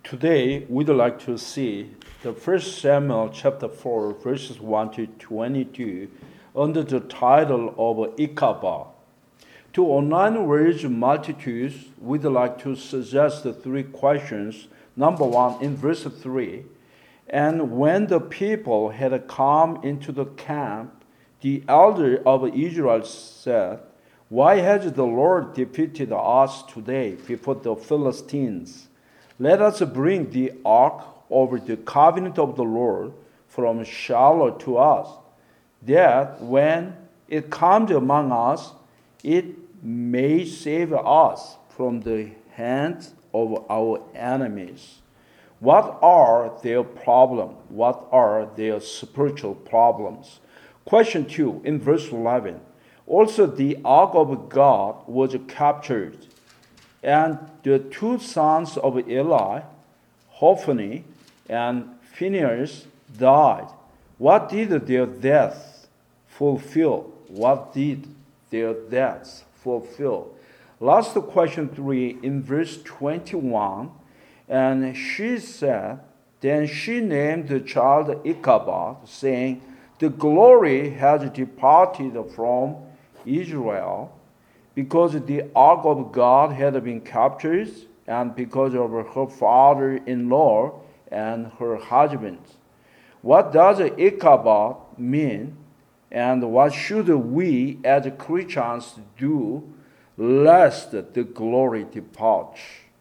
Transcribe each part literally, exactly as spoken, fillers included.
Today, we'd like to see the First Samuel chapter four, verses one to twenty-two, under the title of Ichabod. To online words multitudes, we'd like to suggest the three questions. Number one, in verse three, and when the people had come into the camp, the elder of Israel said, "Why has the Lord defeated us today before the Philistines? Let us bring the ark over the covenant of the Lord from Shiloh to us, that when it comes among us, it may save us from the hands of our enemies." What are their problems? What are their spiritual problems? Question two, in verse eleven. Also the ark of God was captured, and the two sons of Eli, Hophni and Phinehas, died. What did their deaths fulfill? What did their deaths fulfill? Last question three, in verse twenty-one. And she said, then she named the child Ichabod, saying, the glory has departed from Israel, because the ark of God had been captured, and because of her father-in-law and her husband. What does Ichabod mean, and what should we as Christians do lest the glory depart?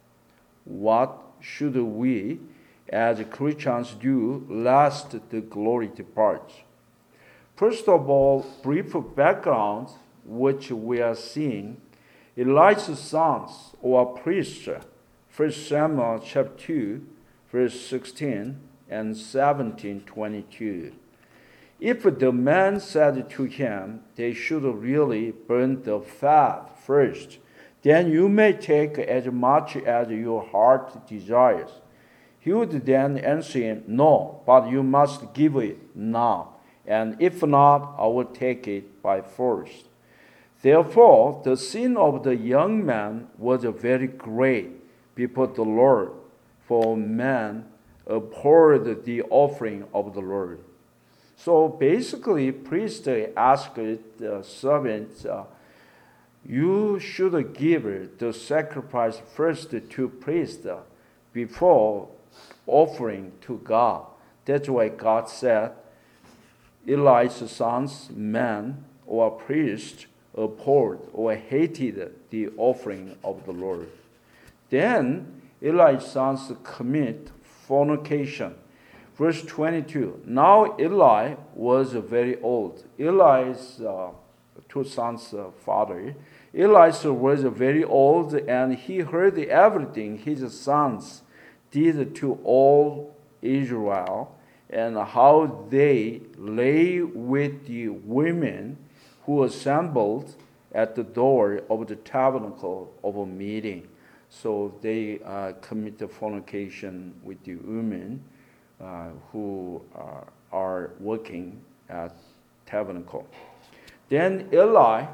What should we as Christians do lest the glory depart? First of all, brief background which we are seeing. Eli's sons or priests, First Samuel chapter two, verse sixteen and seventeen twenty-two. If the man said to him, they should really burn the fat first, then you may take as much as your heart desires. He would then answer him, no, but you must give it now, and if not, I will take it by force. Therefore, the sin of the young man was very great before the Lord, for man abhorred the offering of the Lord. So basically, priest asked the servants, uh, you should give the sacrifice first to priest before offering to God. That's why God said, Eli's sons, men or priest, abhorred or hated the offering of the Lord. Then Eli's sons commit fornication. Verse twenty-two, now Eli was very old. Eli's uh, two sons' uh, father. Eli was very old, and he heard everything his sons did to all Israel, and how they lay with the women who assembled at the door of the tabernacle of a meeting. So they uh, committed fornication with the women uh, who uh, are working at tabernacle. Then Eli,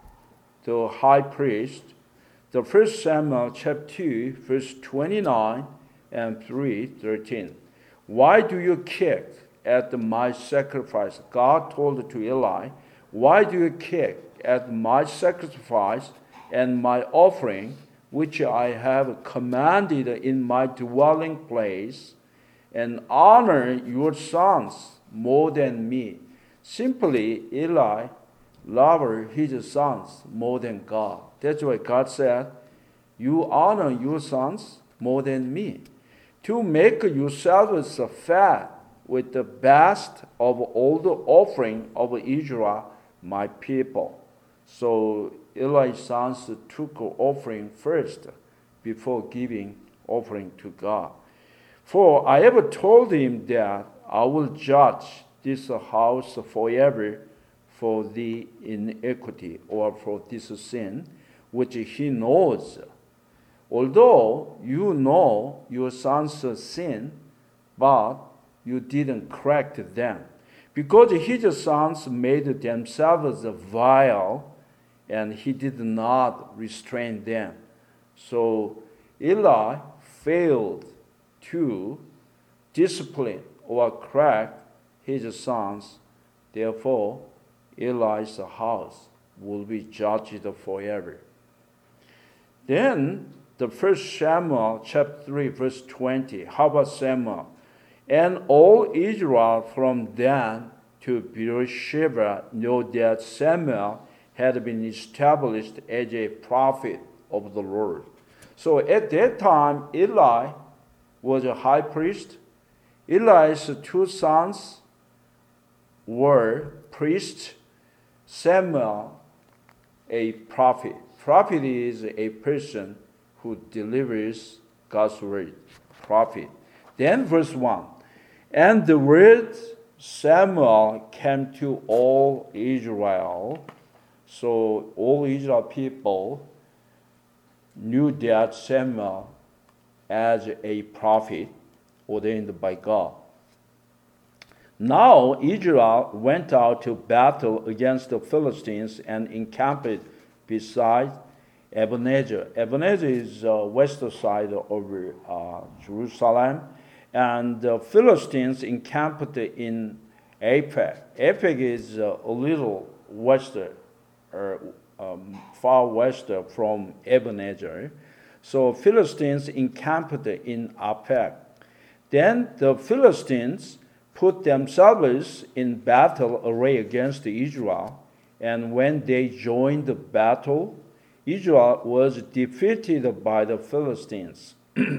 the high priest, the First Samuel chapter two, verse twenty-nine and three thirteen. Why do you kick at my sacrifice? God told to Eli, why do you kick at my sacrifice and my offering, which I have commanded in my dwelling place, and honor your sons more than me? Simply, Eli loved his sons more than God. That's why God said, you honor your sons more than me, to make yourselves fat with the best of all the offering of Israel, my people. So Eli's sons took offering first before giving offering to God. For I have told him that I will judge this house forever for the iniquity or for this sin, which he knows. Although you know your son's sin, but you didn't correct them, because his sons made themselves vile, and he did not restrain them. So Eli failed to discipline or correct his sons. Therefore, Eli's house will be judged forever. Then, the first Samuel chapter three, verse twenty. How about Samuel? And all Israel from Dan to Beersheba knew that Samuel had been established as a prophet of the Lord. So at that time, Eli was a high priest. Eli's two sons were priests. Samuel, a prophet. Prophet is a person who delivers God's word. Prophet. Then verse one. And the word Samuel came to all Israel. So all Israel people knew that Samuel as a prophet ordained by God. Now Israel went out to battle against the Philistines and encamped beside Ebenezer. Ebenezer is the uh, western side of uh, Jerusalem. And the Philistines encamped in Aphek. Aphek is uh, a little western, or um, far west from Ebenezer. So Philistines encamped in Aphek. Then the Philistines put themselves in battle array against Israel. And when they joined the battle, Israel was defeated by the Philistines.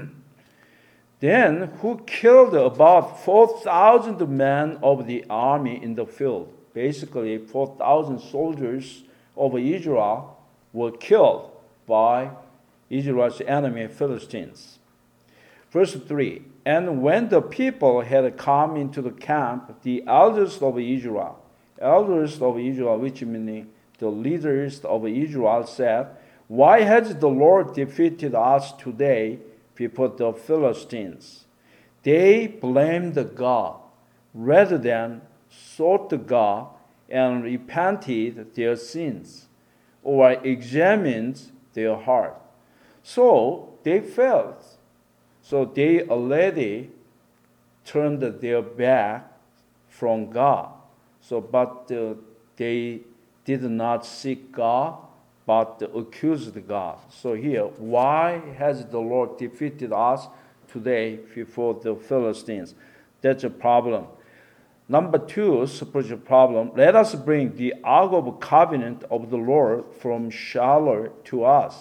Then who killed about four thousand men of the army in the field. Basically, four thousand soldiers of Israel were killed by Israel's enemy, Philistines. Verse three, and when the people had come into the camp, the elders of Israel, elders of Israel, which meaning the leaders of Israel, said, why has the Lord defeated us today before the Philistines? They blamed God rather than sought God and repented their sins or examined their heart. So they failed. So they already turned their back from God. So, but uh, they did not seek God, but accused God. So here, why has the Lord defeated us today before the Philistines? That's a problem. Number two, spiritual problem. Let us bring the Ark of Covenant of the Lord from Shiloh to us,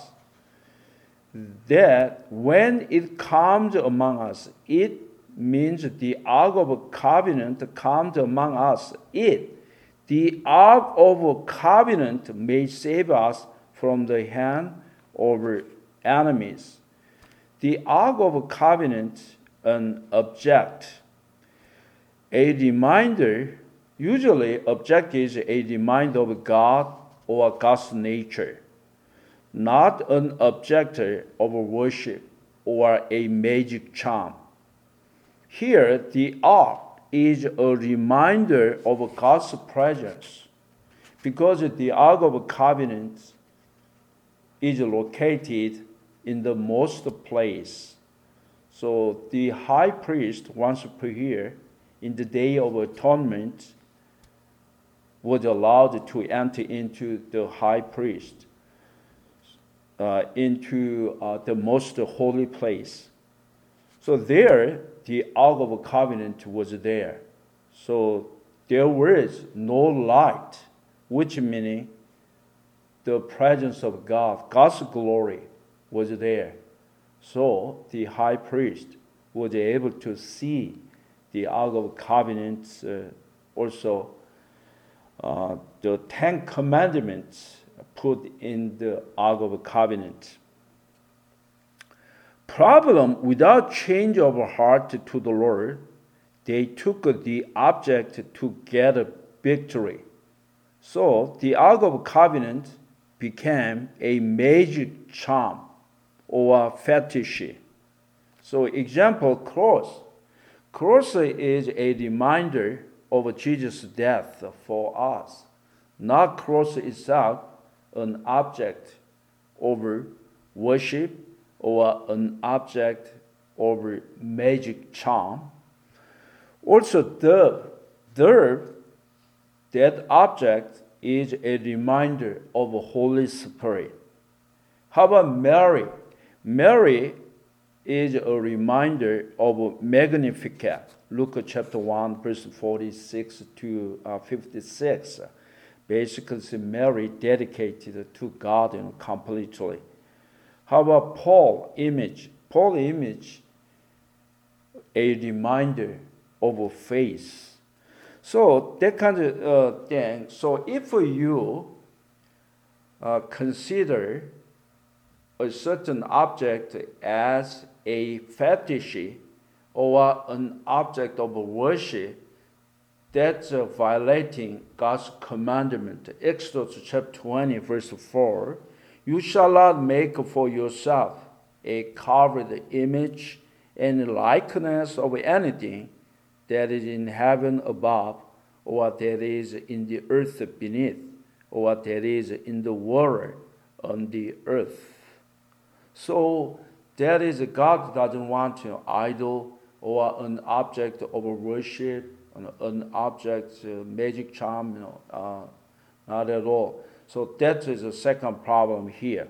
that when it comes among us, it means the Ark of Covenant comes among us. It, the Ark of Covenant, may save us from the hand of enemies. The Ark of Covenant, an object, a reminder. Usually, object is a reminder of God or God's nature, not an object of worship or a magic charm. Here, the ark is a reminder of God's presence, because the Ark of Covenant is located in the most place. So the high priest, once per year, in the Day of Atonement, was allowed to enter into the high priest, uh, into uh, the most holy place. So there, the Ark of Covenant was there. So there was no light, which meaning the presence of God, God's glory, was there. So the high priest was able to see the Ark of Covenant, uh, also uh, the Ten Commandments put in the Ark of Covenant. Problem, without change of heart to the Lord, they took the object to get a victory. So the Ark of Covenant became a magic charm or fetish. So example, cross. Cross is a reminder of Jesus' death for us, not cross itself an object of worship or an object or magic charm. Also, the third, that object is a reminder of the Holy Spirit. How about Mary? Mary is a reminder of Magnificat. Luke chapter one, verse forty-six to fifty-six. Basically, Mary dedicated to God you know, completely. How about Paul image? Paul image, a reminder of faith. So that kind of uh, thing. So if you uh, consider a certain object as a fetish or an object of worship, that's uh, violating God's commandment. Exodus chapter twenty, verse four. You shall not make for yourself a carved image and likeness of anything that is in heaven above, or that is in the earth beneath, or that is in the water on the earth. So that is God doesn't want an idol or an object of worship, an, an object, uh, magic charm, you know, uh, not at all. So that is the second problem here.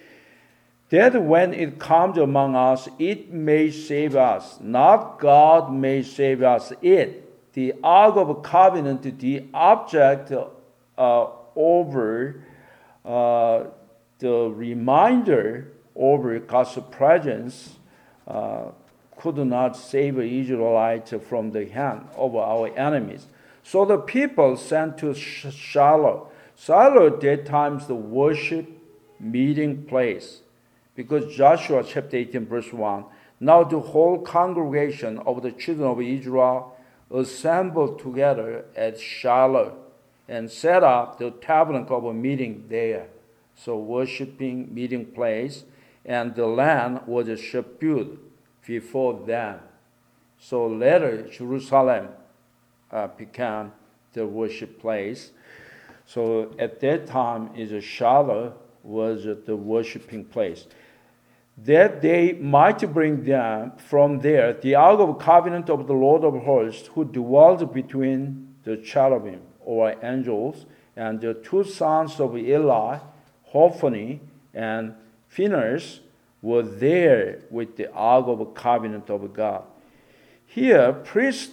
That when it comes among us, it may save us. Not God may save us. It, the Ark of Covenant, the object uh, over uh, the reminder over God's presence, uh, could not save Israelites from the hand of our enemies. So the people sent to Shiloh. Shiloh at that time is the worship meeting place. Because Joshua chapter eighteen verse one, now the whole congregation of the children of Israel assembled together at Shiloh and set up the tabernacle of meeting there. So worshiping meeting place, and the land was subdued before them. So later Jerusalem uh, became the worship place. So at that time, is Shiloh was the worshiping place. That they might bring them from there the Ark of Covenant of the Lord of hosts, who dwelled between the cherubim, or angels, and the two sons of Eli, Hophni and Phinehas, were there with the Ark of Covenant of God. Here, priest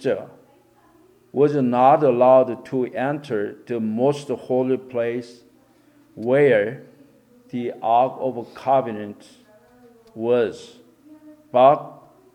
was not allowed to enter the most holy place where the Ark of Covenant was, but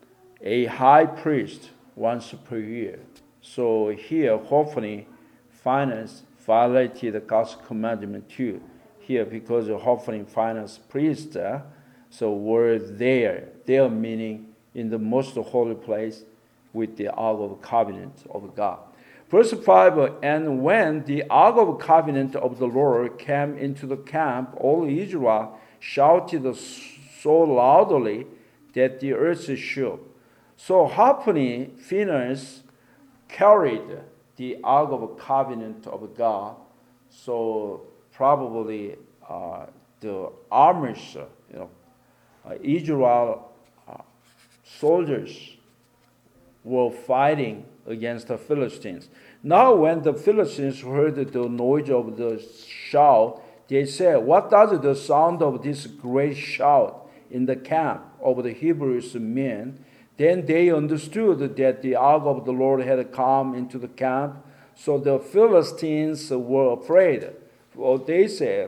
a high priest once per year. So here, Hophni, Phinehas violated God's commandment too. Here, because Hophni, Phinehas, priest, uh, so were there. There meaning in the most holy place with the Ark of Covenant of God. Verse five, and when the Ark of Covenant of the Lord came into the camp, all Israel shouted so loudly that the earth shook. So Hophni, Phinehas carried the Ark of Covenant of God. So probably uh, the armies, you know, uh, Israel uh, soldiers were fighting against the Philistines. Now when the Philistines heard the noise of the shout, they said, what does the sound of this great shout in the camp of the Hebrews mean? Then they understood that the ark of the Lord had come into the camp. So the Philistines were afraid. Well, they said,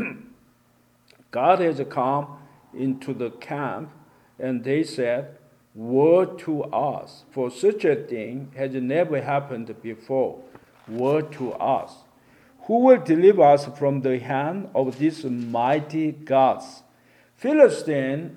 God has come into the camp. And they said, woe to us, for such a thing has never happened before. Woe to us. Who will deliver us from the hand of these mighty gods? Philistines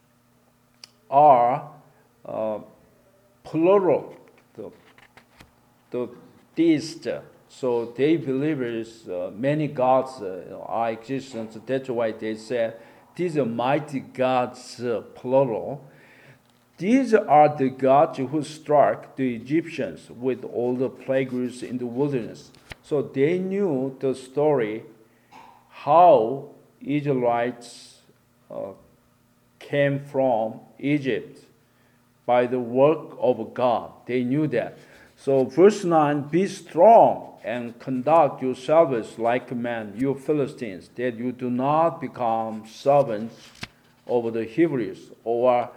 are uh, plural, the, the deists. So they believe uh, many gods uh, are existent. That's why they said these are mighty gods, uh, plural. These are the gods who struck the Egyptians with all the plagues in the wilderness. So they knew the story, how Israelites uh, came from Egypt. by the work of God. They knew that. So verse nine, be strong and conduct yourselves like men, you Philistines, that you do not become servants over the Hebrews, or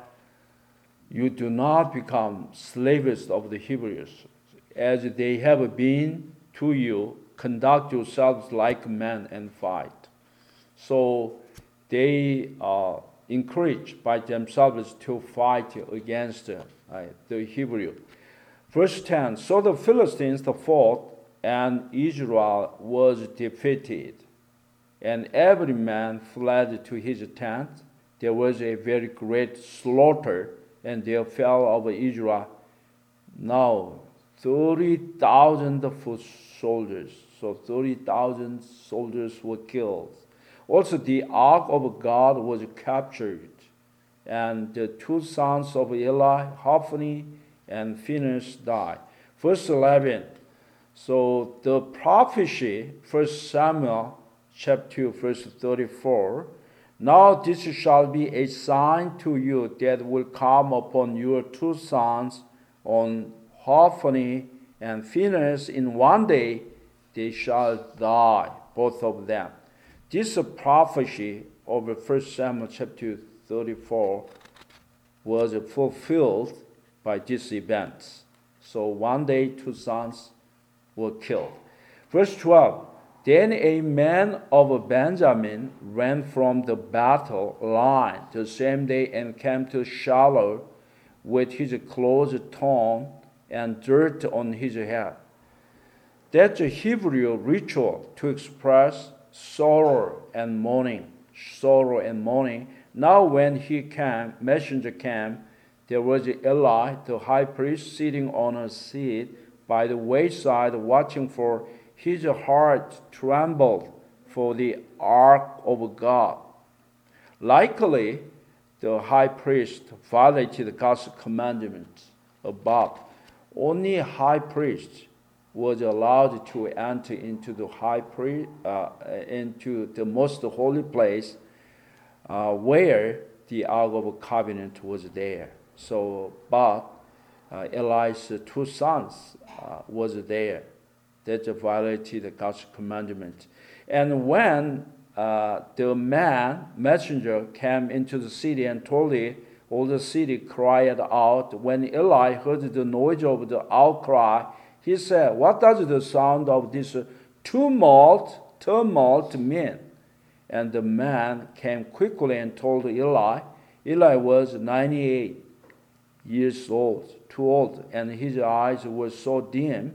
you do not become slaves of the Hebrews, as they have been to you. Conduct yourselves like men and fight. So they are encouraged by themselves to fight against uh, the Hebrew. Verse ten, so the Philistines fought, and Israel was defeated, and every man fled to his tent. There was a very great slaughter, and there fell of Israel now thirty thousand foot soldiers. So thirty thousand soldiers were killed. Also the ark of God was captured, and the two sons of Eli, Hophni and Phinehas, died. Verse eleven, so the prophecy, First Samuel chapter two, verse thirty-four, now this shall be a sign to you that will come upon your two sons, on Hophni and Phinehas. In one day they shall die, both of them. This prophecy of First Samuel chapter thirty-four was fulfilled by these events. So one day two sons were killed. Verse twelve, then a man of Benjamin ran from the battle line the same day and came to Shiloh with his clothes torn and dirt on his head. That's a Hebrew ritual to express sorrow and mourning. Sorrow and mourning. Now when he came, messenger came, there was Eli, the high priest, sitting on a seat by the wayside, watching, for his heart trembled for the ark of God. Likely, the high priest violated God's commandments above. Only high priest was allowed to enter into the high priest, uh, into the most holy place, uh, where the ark of covenant was there. So, but uh, Eli's two sons uh, was there. That violated God's commandment. And when uh, the man, messenger, came into the city and told it, all the city cried out. When Eli heard the noise of the outcry, he said, what does the sound of this tumult, tumult mean? And the man came quickly and told Eli. Eli was ninety-eight years old, too old, and his eyes were so dim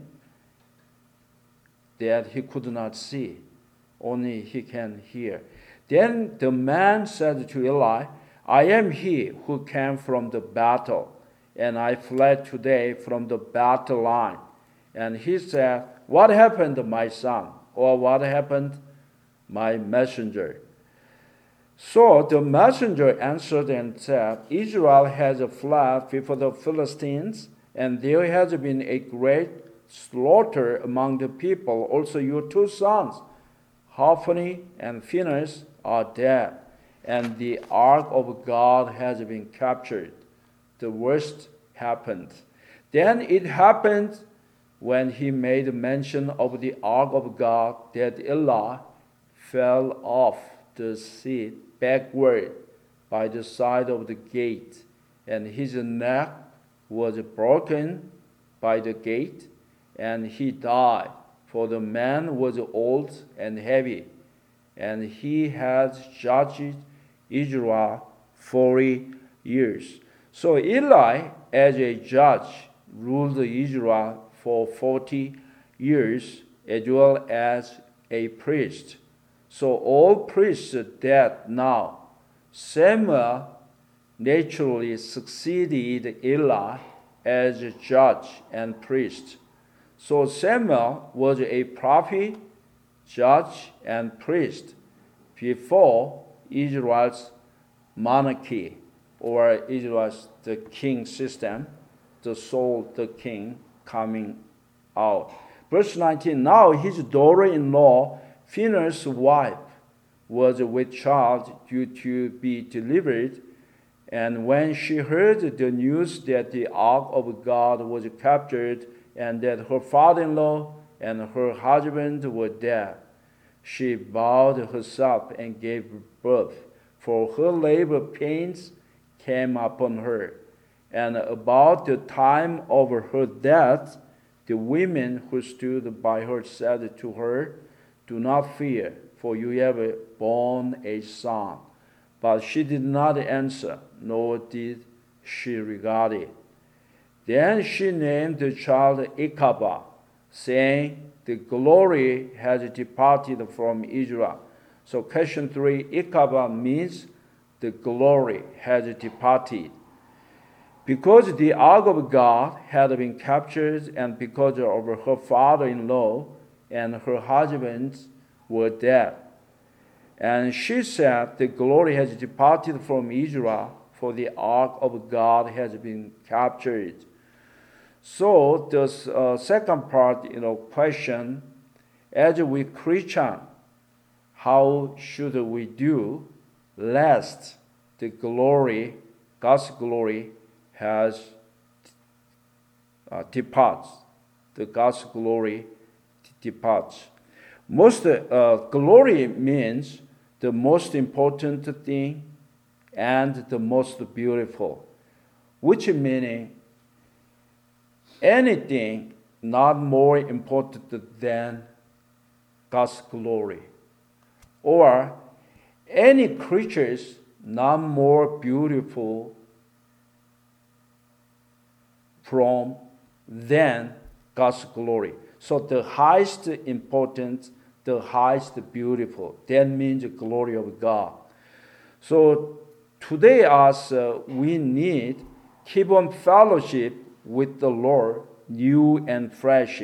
that he could not see, only he can hear. Then the man said to Eli, I am he who came from the battle, and I fled today from the battle line. And he said, what happened, my son? Or what happened, my messenger? So the messenger answered and said, Israel has fled before the Philistines, and there has been a great slaughter among the people. Also your two sons, Hophni and Phinehas, are dead, and the ark of God has been captured. The worst happened. Then it happened, when he made mention of the ark of God, that Eli fell off the seat backward by the side of the gate, and his neck was broken by the gate, and he died, for the man was old and heavy, and he had judged Israel forty years. So Eli, as a judge, ruled Israel for forty years, as well as a priest. So all priests are dead now. Samuel naturally succeeded Eli as a judge and priest. So Samuel was a prophet, judge, and priest before Israel's monarchy, or Israel's the king system, the Saul the king coming out. Verse nineteen, now his daughter-in-law, Phinehas' wife, was with child due to be delivered, And when she heard the news that the ark of God was captured and that her father-in-law and her husband were dead, she bowed herself and gave birth, for her labor pains came upon her. And about the time of her death, the women who stood by her said to her, "Do not fear, for you have borne a son." But she did not answer, nor did she regard it. Then she named the child Ichabod, saying, "The glory has departed from Israel." So question three, Ichabod means the glory has departed. Because the ark of God had been captured, and because of her father-in-law and her husband were dead. And she said, "The glory has departed from Israel, for the ark of God has been captured." So the uh, second part, you know, question, as we Christian, how should we do lest the glory, God's glory, has uh, departs. The God's glory departs. Most uh, glory means the most important thing and the most beautiful, which meaning anything not more important than God's glory, or any creatures not more beautiful from than God's glory. So the highest important, the highest beautiful, that means the glory of God. So today us, uh, we need keep on fellowship with the Lord new and fresh.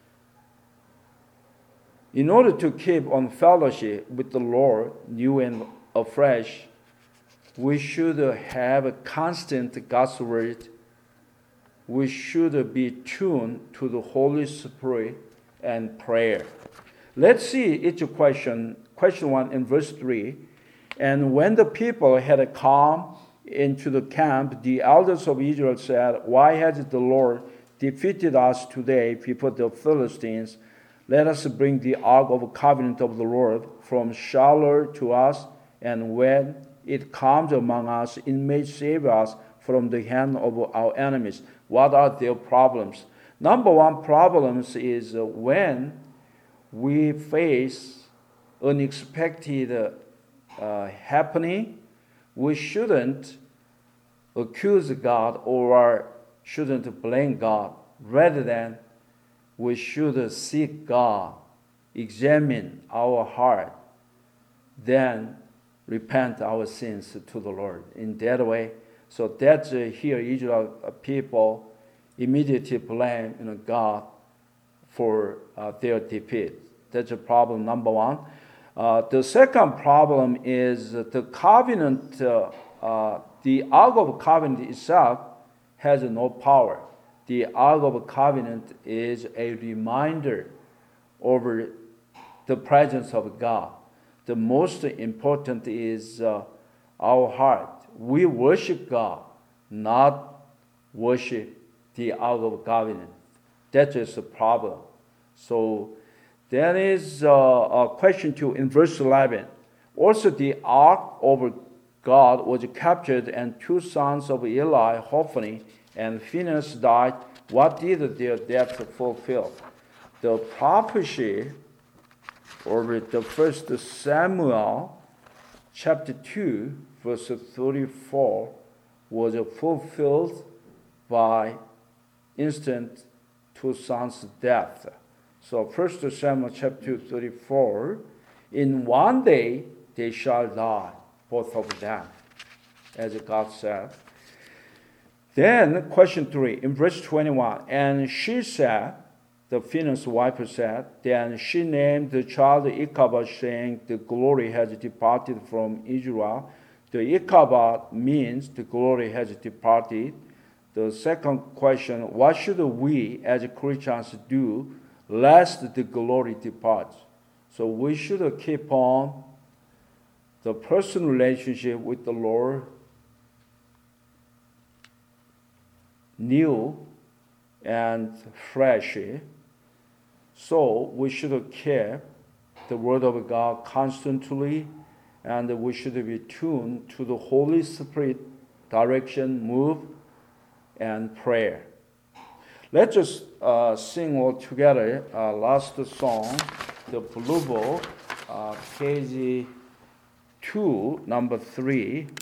In order to keep on fellowship with the Lord new and afresh, we should have a constant God's word. We should be tuned to the Holy Spirit and prayer. Let's see each question. Question one in verse three. And when the people had come into the camp, the elders of Israel said, "Why has the Lord defeated us today before the Philistines? Let us bring the ark of the covenant of the Lord from Shiloh to us, and when it comes among us, it may save us from the hand of our enemies." What are their problems? Number one problems is uh, when we face unexpected uh, happening, we shouldn't accuse God or shouldn't blame God. Rather than we should seek God, examine our heart, then repent our sins to the Lord. In that way, so that's uh, here Israel people immediately blame you know, God for uh, their defeat. That's a problem number one. Uh, the second problem is the covenant, uh, uh, the Ark of Covenant itself has no power. The Ark of Covenant is a reminder over the presence of God. The most important is uh, our heart. We worship God, not worship the Ark of Covenant. That is the problem. So there is uh, a question two in verse eleven. Also the Ark of God was captured, and two sons of Eli, Hophni and Phinehas, died. What did their death fulfill? The prophecy over the first Samuel chapter two, verse thirty-four, was fulfilled by instant two sons' death. So first Samuel chapter two, thirty-four, in one day they shall die, both of them, as God said. Then question three, in verse twenty-one, and she said, the Phinehas' wife said, then she named the child Ichabod, saying, the glory has departed from Israel. The Ichabod means the glory has departed. The second question, what should we as Christians do lest the glory departs? So we should keep on the personal relationship with the Lord new and fresh. So we should keep the Word of God constantly, and we should be tuned to the Holy Spirit direction, move, and prayer. Let's just uh, sing all together. Uh, last song, the Blue Book, uh, page two, number three.